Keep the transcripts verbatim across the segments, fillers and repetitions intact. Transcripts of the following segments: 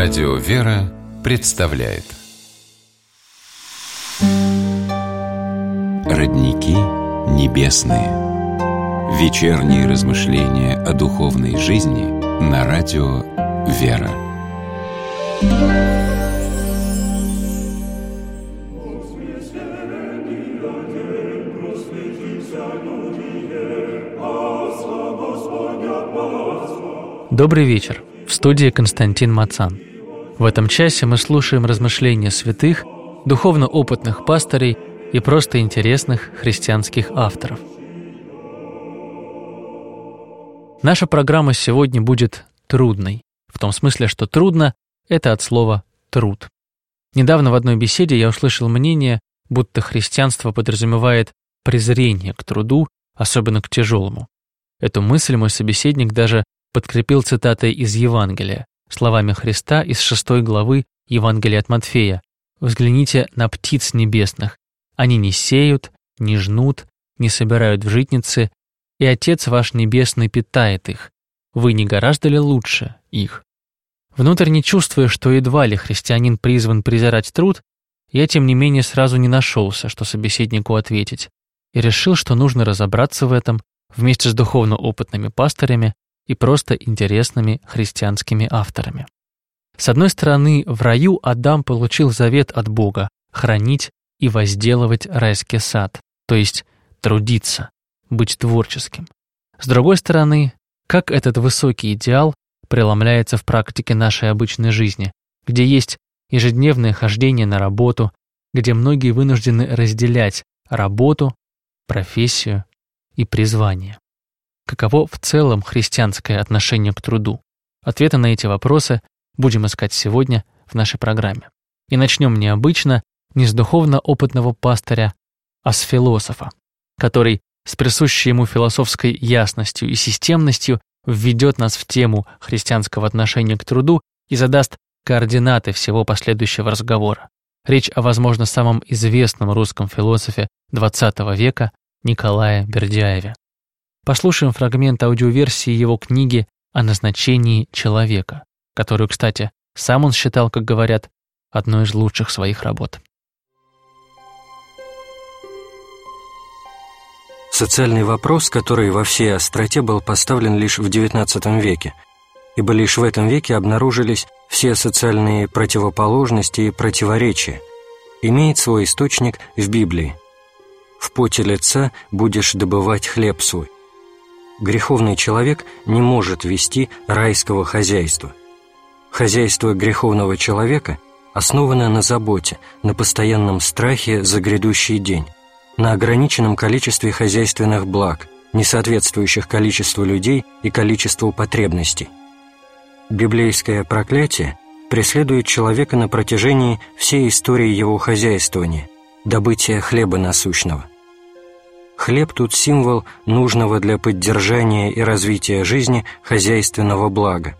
Радио «Вера» представляет Родники небесные. Вечерние размышления о духовной жизни на радио «Вера». Добрый вечер. В студии Константин Мацан. В этом часе мы слушаем размышления святых, духовно опытных пастырей и просто интересных христианских авторов. Наша программа сегодня будет трудной, в том смысле, что «трудно» — это от слова «труд». Недавно в одной беседе я услышал мнение, будто христианство подразумевает презрение к труду, особенно к тяжелому. Эту мысль мой собеседник даже подкрепил цитатой из Евангелия, словами Христа из шестой главы Евангелия от Матфея: «Взгляните на птиц небесных. Они не сеют, не жнут, не собирают в житницы, и Отец ваш Небесный питает их. Вы не гораздо ли лучше их?» Внутренне чувствуя, что едва ли христианин призван презирать труд, я, тем не менее, сразу не нашелся, что собеседнику ответить, и решил, что нужно разобраться в этом вместе с духовно опытными пастырями и просто интересными христианскими авторами. С одной стороны, в раю Адам получил завет от Бога хранить и возделывать райский сад, то есть трудиться, быть творческим. С другой стороны, как этот высокий идеал преломляется в практике нашей обычной жизни, где есть ежедневное хождение на работу, где многие вынуждены разделять работу, профессию и призвание. Каково в целом христианское отношение к труду? Ответы на эти вопросы будем искать сегодня в нашей программе. И начнем необычно, не с духовно опытного пастыря, а с философа, который с присущей ему философской ясностью и системностью введет нас в тему христианского отношения к труду и задаст координаты всего последующего разговора. Речь о, возможно, самом известном русском философе двадцатого века Николае Бердяеве. Послушаем фрагмент аудиоверсии его книги о назначении человека, которую, кстати, сам он считал, как говорят, одной из лучших своих работ. Социальный вопрос, который во всей остроте был поставлен лишь в девятнадцатом веке, ибо лишь в этом веке обнаружились все социальные противоположности и противоречия, имеет свой источник в Библии. «В поте лица будешь добывать хлеб свой». Греховный человек не может вести райского хозяйства. Хозяйство греховного человека основано на заботе, на постоянном страхе за грядущий день, на ограниченном количестве хозяйственных благ, не соответствующих количеству людей и количеству потребностей. Библейское проклятие преследует человека на протяжении всей истории его хозяйствования, добытия хлеба насущного. Хлеб тут символ нужного для поддержания и развития жизни хозяйственного блага.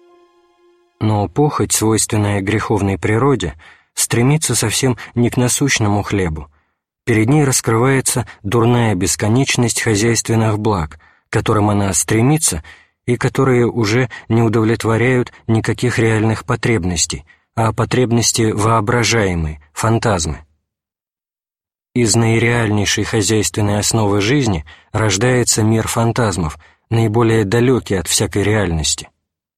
Но похоть, свойственная греховной природе, стремится совсем не к насущному хлебу. Перед ней раскрывается дурная бесконечность хозяйственных благ, к которым она стремится и которые уже не удовлетворяют никаких реальных потребностей, а потребности воображаемые, фантазмы. Из наиреальнейшей хозяйственной основы жизни рождается мир фантазмов, наиболее далекий от всякой реальности.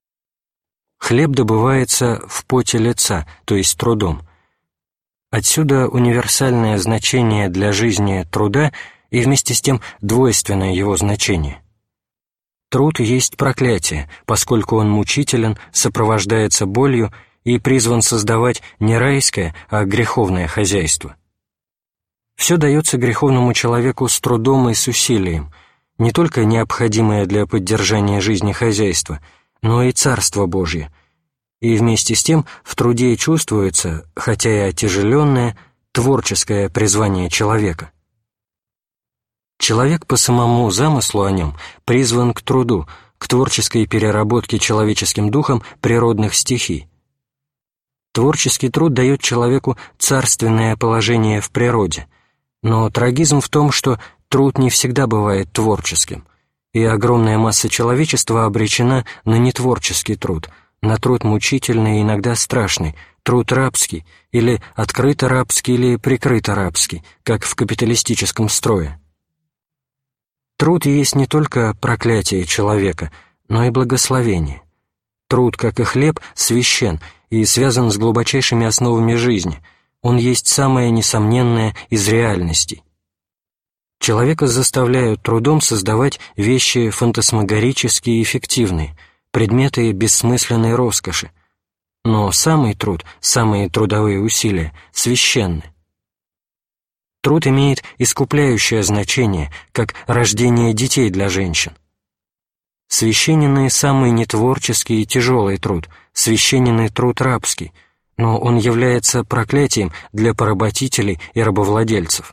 Хлеб добывается в поте лица, то есть трудом. Отсюда универсальное значение для жизни труда и вместе с тем двойственное его значение. Труд есть проклятие, поскольку он мучителен, сопровождается болью и призван создавать не райское, а греховное хозяйство. Все дается греховному человеку с трудом и с усилием, не только необходимое для поддержания жизни хозяйства, но и Царство Божье, и вместе с тем в труде чувствуется, хотя и отяжеленное, творческое призвание человека. Человек по самому замыслу о нем призван к труду, к творческой переработке человеческим духом природных стихий. Творческий труд дает человеку царственное положение в природе, но трагизм в том, что труд не всегда бывает творческим, и огромная масса человечества обречена на нетворческий труд, на труд мучительный и иногда страшный, труд рабский, или открыто рабский, или прикрыто рабский, как в капиталистическом строе. Труд есть не только проклятие человека, но и благословение. Труд, как и хлеб, священ и связан с глубочайшими основами жизни. Он есть самое несомненное из реальностей. Человека заставляют трудом создавать вещи фантасмагорические и фиктивные, предметы бессмысленной роскоши. Но самый труд, самые трудовые усилия священны. Труд имеет искупляющее значение, как рождение детей для женщин. Священен и самый нетворческий и тяжелый труд, священен и труд рабский, но он является проклятием для поработителей и рабовладельцев.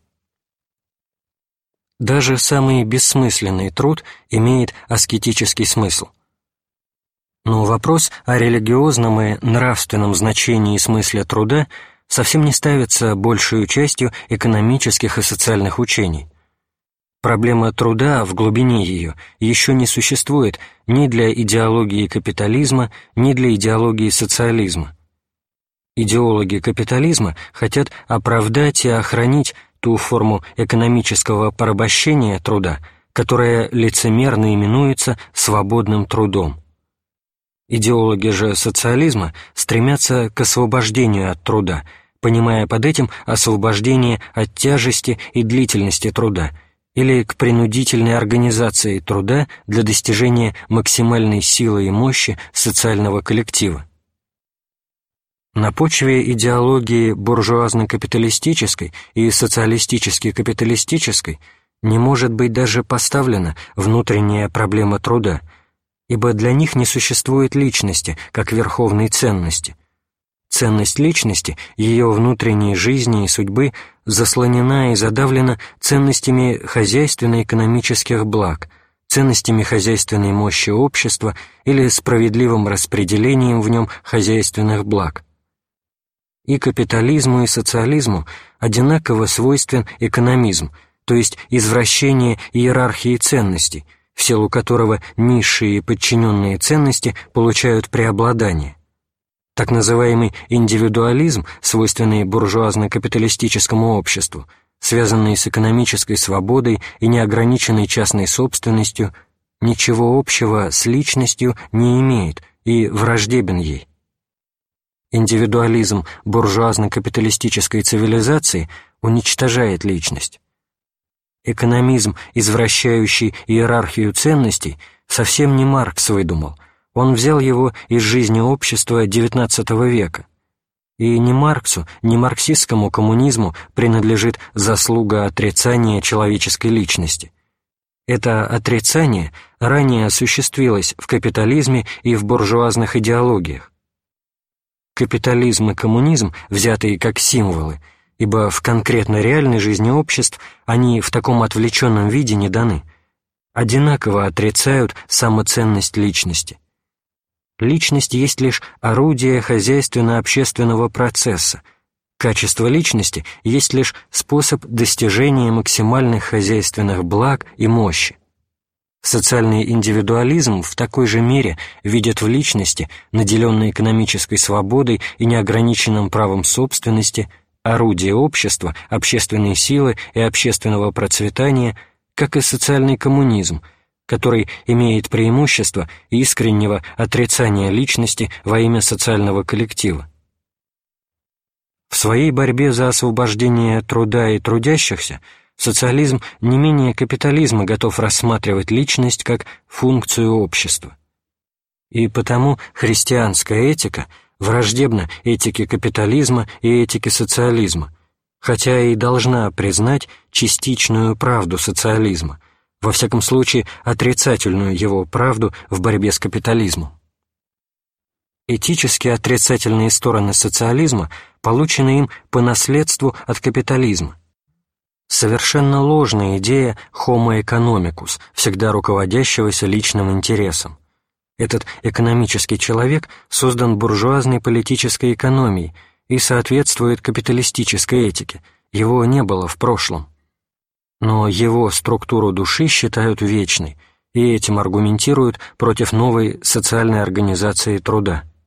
Даже самый бессмысленный труд имеет аскетический смысл. Но вопрос о религиозном и нравственном значении и смысле труда совсем не ставится большей частью экономических и социальных учений. Проблема труда в глубине ее еще не существует ни для идеологии капитализма, ни для идеологии социализма. Идеологи капитализма хотят оправдать и охранить ту форму экономического порабощения труда, которая лицемерно именуется свободным трудом. Идеологи же социализма стремятся к освобождению от труда, понимая под этим освобождение от тяжести и длительности труда, или к принудительной организации труда для достижения максимальной силы и мощи социального коллектива. На почве идеологии буржуазно-капиталистической и социалистически-капиталистической не может быть даже поставлена внутренняя проблема труда, ибо для них не существует личности как верховной ценности. Ценность личности, ее внутренней жизни и судьбы заслонена и задавлена ценностями хозяйственно-экономических благ, ценностями хозяйственной мощи общества или справедливым распределением в нем хозяйственных благ. И капитализму, и социализму одинаково свойствен экономизм, то есть извращение иерархии ценностей, в силу которого низшие и подчиненные ценности получают преобладание. Так называемый индивидуализм, свойственный буржуазно-капиталистическому обществу, связанный с экономической свободой и неограниченной частной собственностью, ничего общего с личностью не имеет и враждебен ей. Индивидуализм буржуазно-капиталистической цивилизации уничтожает личность. Экономизм, извращающий иерархию ценностей, совсем не Маркс выдумал. Он взял его из жизни общества девятнадцатого века. И ни Марксу, ни марксистскому коммунизму принадлежит заслуга отрицания человеческой личности. Это отрицание ранее осуществилось в капитализме и в буржуазных идеологиях. Капитализм и коммунизм, взятые как символы, ибо в конкретно реальной жизни обществ они в таком отвлеченном виде не даны, одинаково отрицают самоценность личности. Личность есть лишь орудие хозяйственно-общественного процесса. Качество личности есть лишь способ достижения максимальных хозяйственных благ и мощи. Социальный индивидуализм в такой же мере видит в личности, наделенной экономической свободой и неограниченным правом собственности, орудие общества, общественной силы и общественного процветания, как и социальный коммунизм, который имеет преимущество искреннего отрицания личности во имя социального коллектива. В своей борьбе за освобождение труда и трудящихся социализм не менее капитализма готов рассматривать личность как функцию общества. И потому христианская этика враждебна этике капитализма и этике социализма, хотя и должна признать частичную правду социализма, во всяком случае отрицательную его правду в борьбе с капитализмом. Этически отрицательные стороны социализма получены им по наследству от капитализма. Совершенно ложная идея homo economicus, всегда руководящегося личным интересом. Этот экономический человек создан буржуазной политической экономией и соответствует капиталистической этике, его не было в прошлом. Но его структуру души считают вечной, и этим аргументируют против новой социальной организации труда.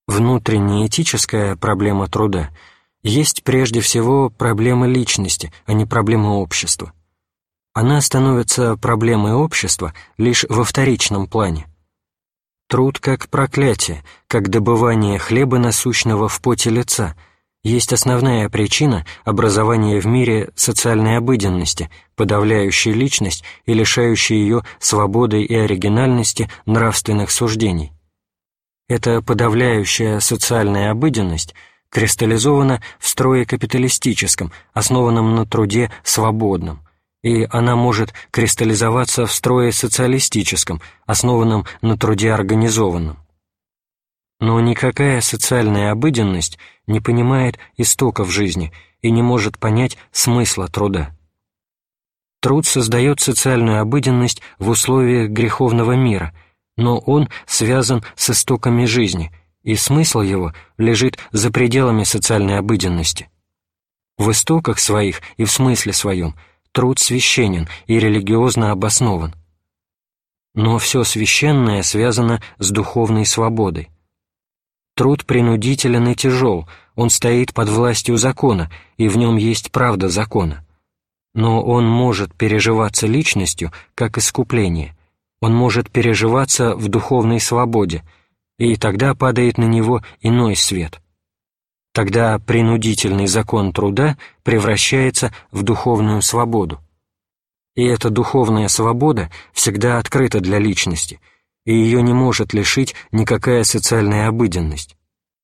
Внутренняя этическая проблема труда есть прежде всего проблема личности, а не проблема общества. Она становится проблемой общества лишь во вторичном плане. Труд как проклятие, как добывание хлеба насущного в поте лица, есть основная причина образования в мире социальной обыденности, подавляющей личность и лишающей ее свободы и оригинальности нравственных суждений. Эта подавляющая социальная обыденность кристаллизована в строе капиталистическом, основанном на труде свободном, и она может кристаллизоваться в строе социалистическом, основанном на труде организованном. Но никакая социальная обыденность не понимает истоков жизни и не может понять смысла труда. Труд создает социальную обыденность в условиях греховного мира, но он связан с истоками жизни, и смысл его лежит за пределами социальной обыденности. В истоках своих и в смысле своем труд священен и религиозно обоснован. Но все священное связано с духовной свободой. Труд принудителен и тяжел, он стоит под властью закона, и в нем есть правда закона. Но он может переживаться личностью как искупление, он может переживаться в духовной свободе, и тогда падает на него иной свет. Тогда принудительный закон труда превращается в духовную свободу. И эта духовная свобода всегда открыта для личности, и ее не может лишить никакая социальная обыденность.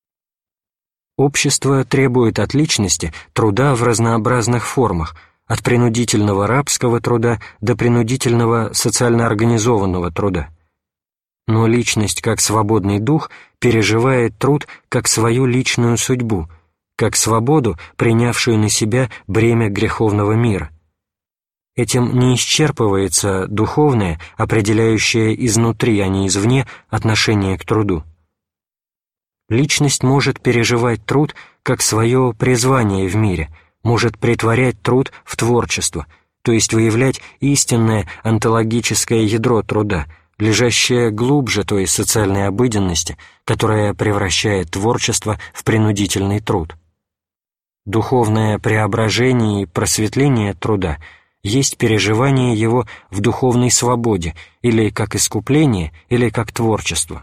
Общество требует от личности труда в разнообразных формах, от принудительного рабского труда до принудительного социально организованного труда. Но личность, как свободный дух, переживает труд как свою личную судьбу, как свободу, принявшую на себя бремя греховного мира. Этим не исчерпывается духовное, определяющее изнутри, а не извне, отношение к труду. Личность может переживать труд как свое призвание в мире, может претворять труд в творчество, то есть выявлять истинное онтологическое ядро труда, лежащее глубже той социальной обыденности, которая превращает творчество в принудительный труд. Духовное преображение и просветление труда есть переживание его в духовной свободе, или как искупление, или как творчество.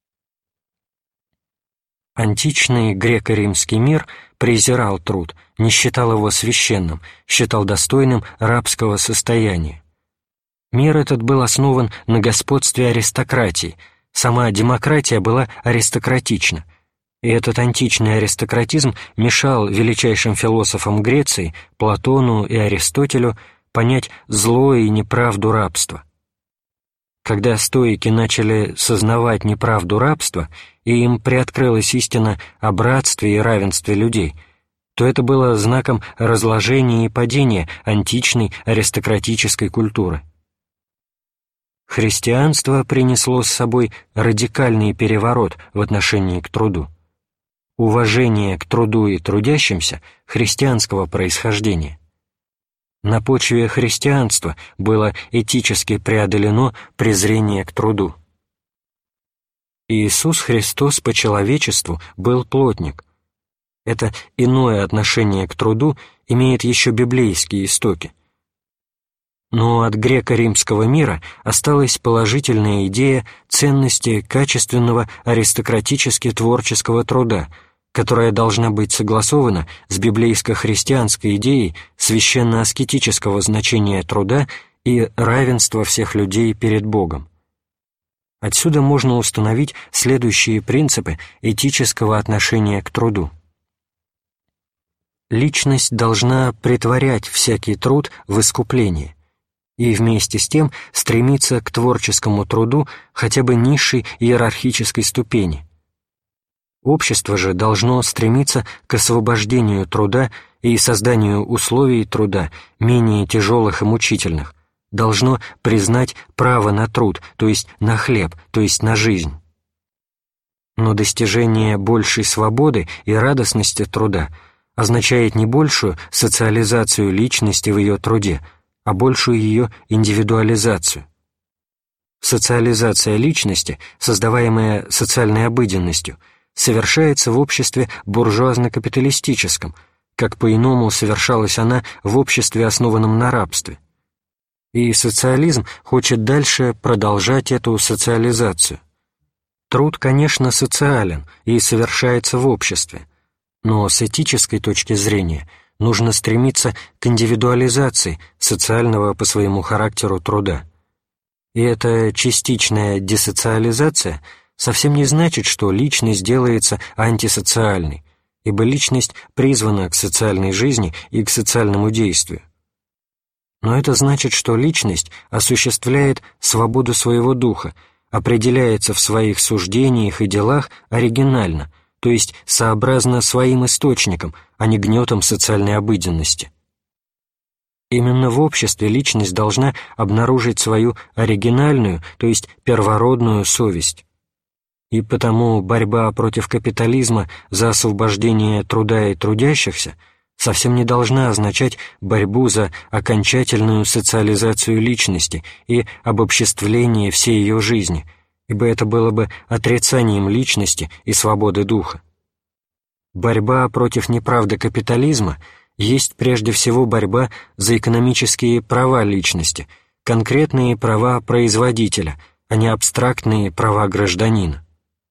Античный греко-римский мир презирал труд, не считал его священным, считал достойным рабского состояния. Мир этот был основан на господстве аристократии, сама демократия была аристократична, и этот античный аристократизм мешал величайшим философам Греции, Платону и Аристотелю, понять зло и неправду рабства. Когда стоики начали сознавать неправду рабства, и им приоткрылась истина о братстве и равенстве людей, то это было знаком разложения и падения античной аристократической культуры. Христианство принесло с собой радикальный переворот в отношении к труду. Уважение к труду и трудящимся христианского происхождения. На почве христианства было этически преодолено презрение к труду. Иисус Христос по человечеству был плотник. Это иное отношение к труду имеет еще библейские истоки. Но от греко-римского мира осталась положительная идея ценности качественного аристократически-творческого труда, которая должна быть согласована с библейско-христианской идеей священно-аскетического значения труда и равенства всех людей перед Богом. Отсюда можно установить следующие принципы этического отношения к труду. Личность должна претворять всякий труд в искупление и вместе с тем стремиться к творческому труду хотя бы низшей иерархической ступени. Общество же должно стремиться к освобождению труда и созданию условий труда менее тяжелых и мучительных, должно признать право на труд, то есть на хлеб, то есть на жизнь. Но достижение большей свободы и радостности труда означает не большую социализацию личности в ее труде, а большую ее индивидуализацию. Социализация личности, создаваемая социальной обыденностью, совершается в обществе буржуазно-капиталистическом, как по-иному совершалась она в обществе, основанном на рабстве. И социализм хочет дальше продолжать эту социализацию. Труд, конечно, социален и совершается в обществе, но с этической точки зрения нужно стремиться к индивидуализации социального по своему характеру труда. И эта частичная десоциализация совсем не значит, что личность делается антисоциальной, ибо личность призвана к социальной жизни и к социальному действию. Но это значит, что личность осуществляет свободу своего духа, определяется в своих суждениях и делах оригинально, то есть сообразно своим источникам, а не гнетом социальной обыденности. Именно в обществе личность должна обнаружить свою оригинальную, то есть первородную совесть. И потому борьба против капитализма за освобождение труда и трудящихся совсем не должна означать борьбу за окончательную социализацию личности и обобществление всей ее жизни, ибо это было бы отрицанием личности и свободы духа. Борьба против неправды капитализма есть прежде всего борьба за экономические права личности, конкретные права производителя, а не абстрактные права гражданина.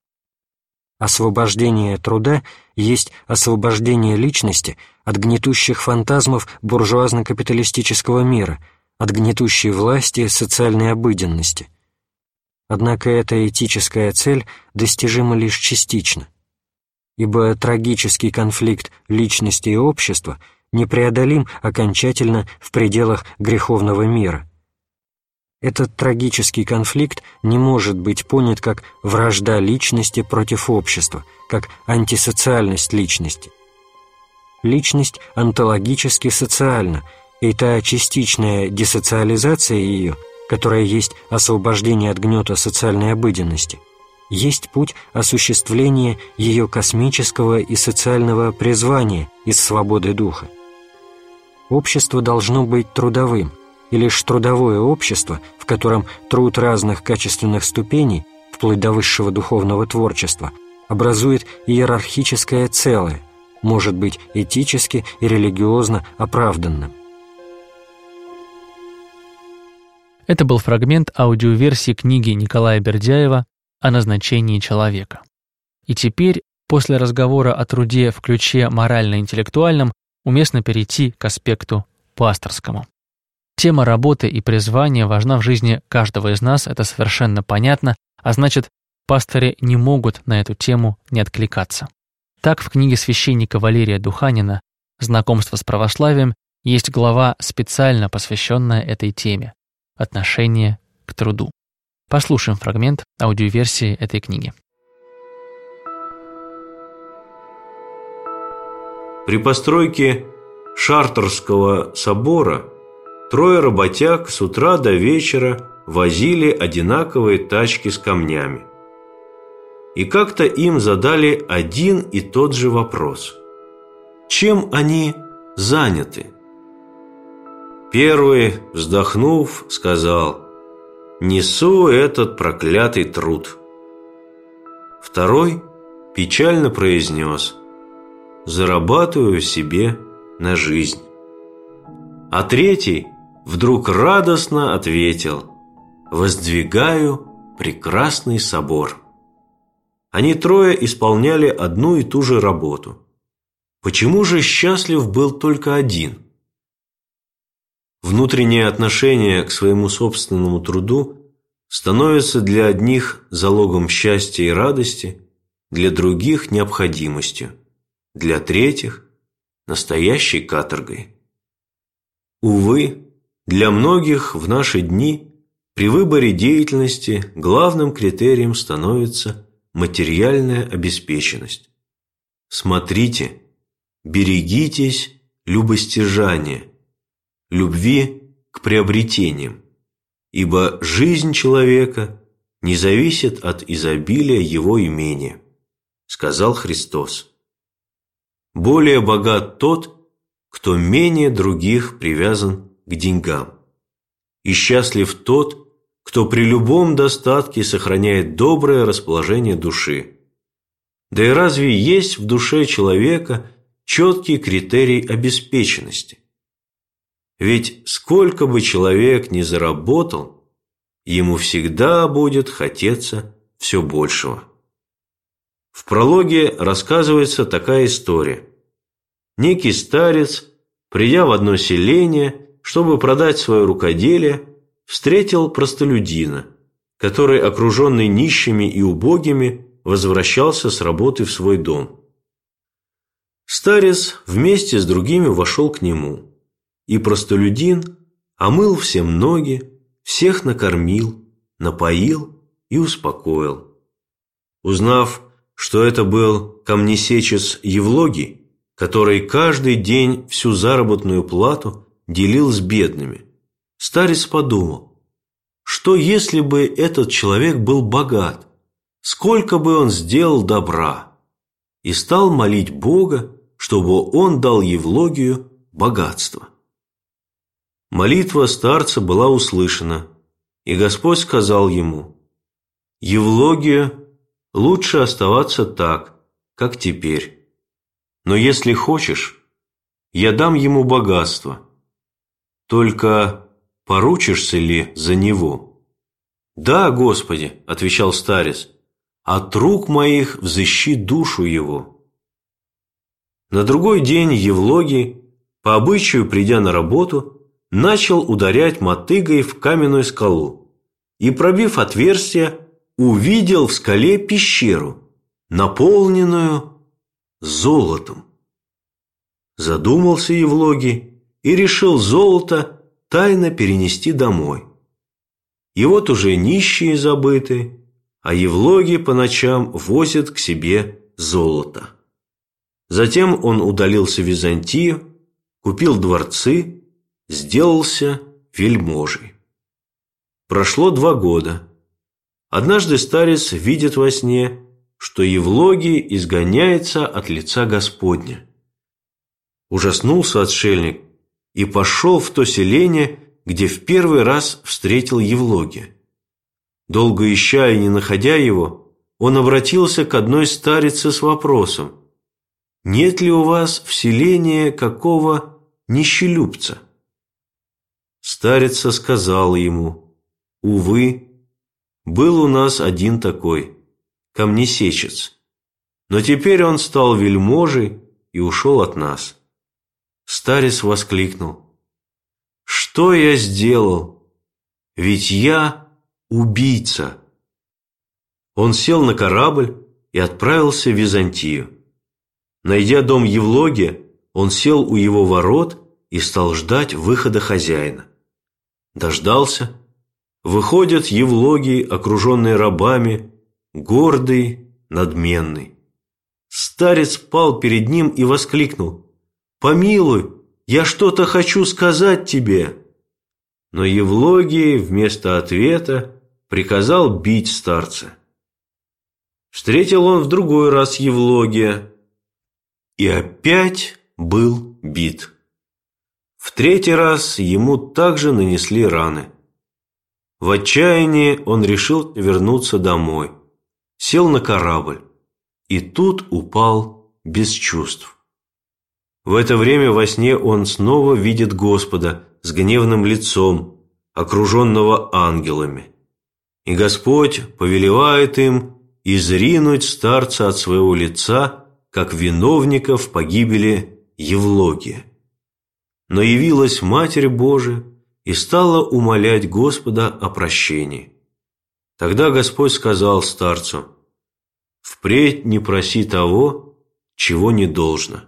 Освобождение труда есть освобождение личности от гнетущих фантазмов буржуазно-капиталистического мира, от гнетущей власти социальной обыденности. Однако эта этическая цель достижима лишь частично, ибо трагический конфликт личности и общества непреодолим окончательно в пределах греховного мира. Этот трагический конфликт не может быть понят как вражда личности против общества, как антисоциальность личности. Личность онтологически социальна, и та частичная десоциализация ее, которая есть освобождение от гнета социальной обыденности, есть путь осуществления ее космического и социального призвания из свободы духа. Общество должно быть трудовым, и лишь трудовое общество, в котором труд разных качественных ступеней, вплоть до высшего духовного творчества, образует иерархическое целое, может быть этически и религиозно оправданным. Это был фрагмент аудиоверсии книги Николая Бердяева «О назначении человека». И теперь, после разговора о труде в ключе морально-интеллектуальном, уместно перейти к аспекту пасторскому. Тема работы и призвания важна в жизни каждого из нас, это совершенно понятно, а значит, пастыри не могут на эту тему не откликаться. Так, в книге священника Валерия Духанина «Знакомство с православием» есть глава, специально посвященная этой теме – отношение к труду. Послушаем фрагмент аудиоверсии этой книги. При постройке Шартерского собора трое работяг с утра до вечера возили одинаковые тачки с камнями. И как-то им задали один и тот же вопрос. Чем они заняты? Первый, вздохнув, сказал: «Несу этот проклятый труд». Второй печально произнес: «Зарабатываю себе на жизнь». А третий вдруг радостно ответил: «Воздвигаю прекрасный собор». Они трое исполняли одну и ту же работу. Почему же счастлив был только один? Внутреннее отношение к своему собственному труду становится для одних залогом счастья и радости, для других – необходимостью, для третьих – настоящей каторгой. Увы, для многих в наши дни при выборе деятельности главным критерием становится материальная обеспеченность. Смотрите, берегитесь любостяжания, любви к приобретениям, ибо жизнь человека не зависит от изобилия его имения, сказал Христос. Более богат тот, кто менее других привязан к деньгам, и счастлив тот, кто при любом достатке сохраняет доброе расположение души. Да и разве есть в душе человека четкий критерий обеспеченности? Ведь сколько бы человек ни заработал, ему всегда будет хотеться все большего. В прологе рассказывается такая история. Некий старец, придя в одно селение, чтобы продать свое рукоделие, встретил простолюдина, который, окруженный нищими и убогими, возвращался с работы в свой дом. Старец вместе с другими вошел к нему, и простолюдин омыл всем ноги, всех накормил, напоил и успокоил. Узнав, что это был камнесечец Евлогий, который каждый день всю заработную плату делил с бедными, старец подумал, что если бы этот человек был богат, сколько бы он сделал добра, и стал молить Бога, чтобы он дал Евлогию богатство. Молитва старца была услышана, и Господь сказал ему: «Евлогию лучше оставаться так, как теперь. Но если хочешь, я дам ему богатство. Только поручишься ли за него?» «Да, Господи, – отвечал старец, – от рук моих взыщи душу его». На другой день Евлогий, по обычаю придя на работу, начал ударять мотыгой в каменную скалу и, пробив отверстие, увидел в скале пещеру, наполненную золотом. Задумался Евлогий и решил золото тайно перенести домой. И вот уже нищие забыты, а Евлогий по ночам возит к себе золото. Затем он удалился в Византию, купил дворцы, сделался вельможей. Прошло два года. Однажды старец видит во сне, что Евлогий изгоняется от лица Господня. Ужаснулся отшельник и пошел в то селение, где в первый раз встретил Евлогия. Долго ища и не находя его, он обратился к одной старице с вопросом: «Нет ли у вас в селении какого нищелюбца?» Старица сказала ему: «Увы, был у нас один такой, камнесечец, но теперь он стал вельможей и ушел от нас». Старец воскликнул: «Что я сделал? Ведь я убийца!» Он сел на корабль и отправился в Византию. Найдя дом Евлогия, он сел у его ворот и стал ждать выхода хозяина. Дождался. Выходит Евлогий, окруженный рабами, гордый, надменный. Старец пал перед ним и воскликнул: «Помилуй, я что-то хочу сказать тебе». Но Евлогий вместо ответа приказал бить старца. Встретил он в другой раз Евлогия и опять был бит. В третий раз ему также нанесли раны. В отчаянии он решил вернуться домой, сел на корабль и тут упал без чувств. В это время во сне он снова видит Господа с гневным лицом, окруженного ангелами. И Господь повелевает им изринуть старца от своего лица, как виновника в погибели Евлогия. Но явилась Матерь Божия и стала умолять Господа о прощении. Тогда Господь сказал старцу: «Впредь не проси того, чего не должно.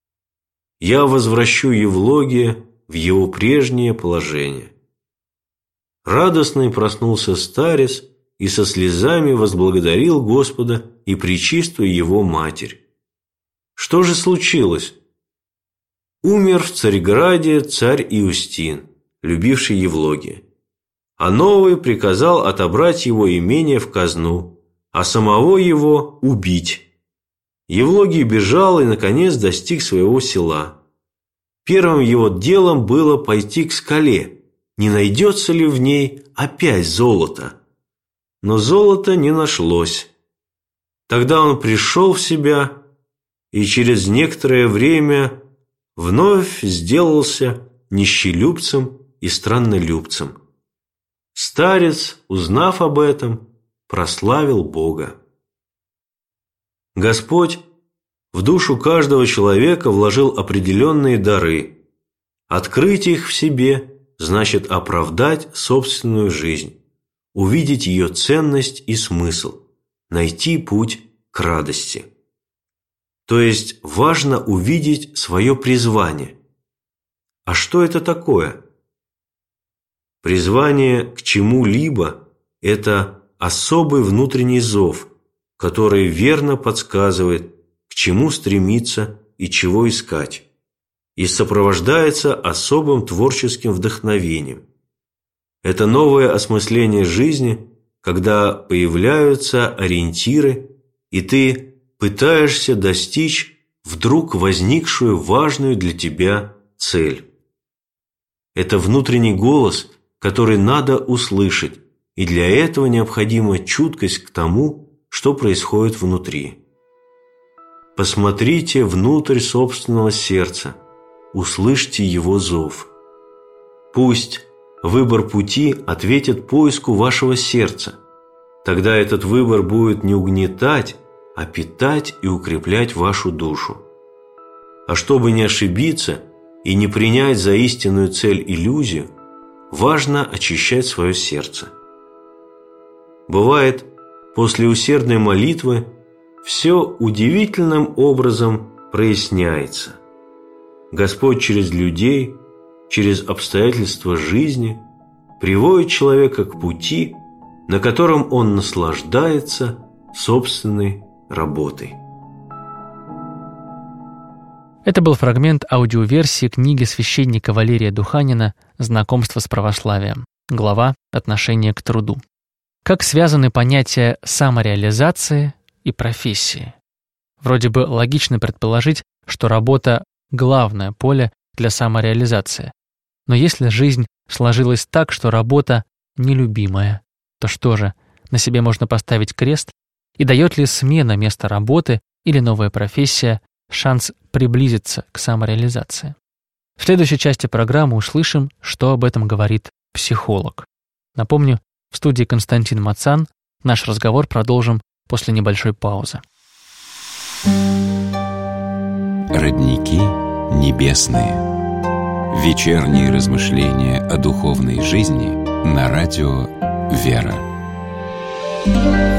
Я возвращу Евлогия в его прежнее положение». Радостный проснулся старец и со слезами возблагодарил Господа и пречистую его Матерь. Что же случилось? Умер в Царьграде царь Иустин, любивший Евлогия, а новый приказал отобрать его имение в казну, а самого его убить. Евлогий бежал и, наконец, достиг своего села. Первым его делом было пойти к скале, не найдется ли в ней опять золото. Но золота не нашлось. Тогда он пришел в себя и через некоторое время вновь сделался нищелюбцем и страннолюбцем. Старец, узнав об этом, прославил Бога. Господь в душу каждого человека вложил определенные дары. Открыть их в себе значит оправдать собственную жизнь, увидеть ее ценность и смысл, найти путь к радости. То есть важно увидеть свое призвание. А что это такое? Призвание к чему-либо – это особый внутренний зов, который верно подсказывает, к чему стремиться и чего искать, и сопровождается особым творческим вдохновением. Это новое осмысление жизни, когда появляются ориентиры, и ты пытаешься достичь вдруг возникшую важную для тебя цель. Это внутренний голос, который надо услышать, и для этого необходима чуткость к тому, что происходит внутри. Посмотрите внутрь собственного сердца, услышьте его зов. Пусть выбор пути ответит поиску вашего сердца. Тогда этот выбор будет не угнетать, а питать и укреплять вашу душу. А чтобы не ошибиться и не принять за истинную цель иллюзию, важно очищать свое сердце. Бывает, после усердной молитвы все удивительным образом проясняется. Господь через людей, через обстоятельства жизни приводит человека к пути, на котором он наслаждается собственной работой. Это был фрагмент аудиоверсии книги священника Валерия Духанина «Знакомство с православием», глава «Отношение к труду». Как связаны понятия самореализации и профессии? Вроде бы логично предположить, что работа – главное поле для самореализации. Но если жизнь сложилась так, что работа нелюбимая, то что же, на себе можно поставить крест? И дает ли смена места работы или новая профессия шанс приблизиться к самореализации? В следующей части программы услышим, что об этом говорит психолог. Напомню, в студии Константин Мацан. Наш разговор продолжим после небольшой паузы. Родники небесные. Вечерние размышления о духовной жизни на радио «Вера».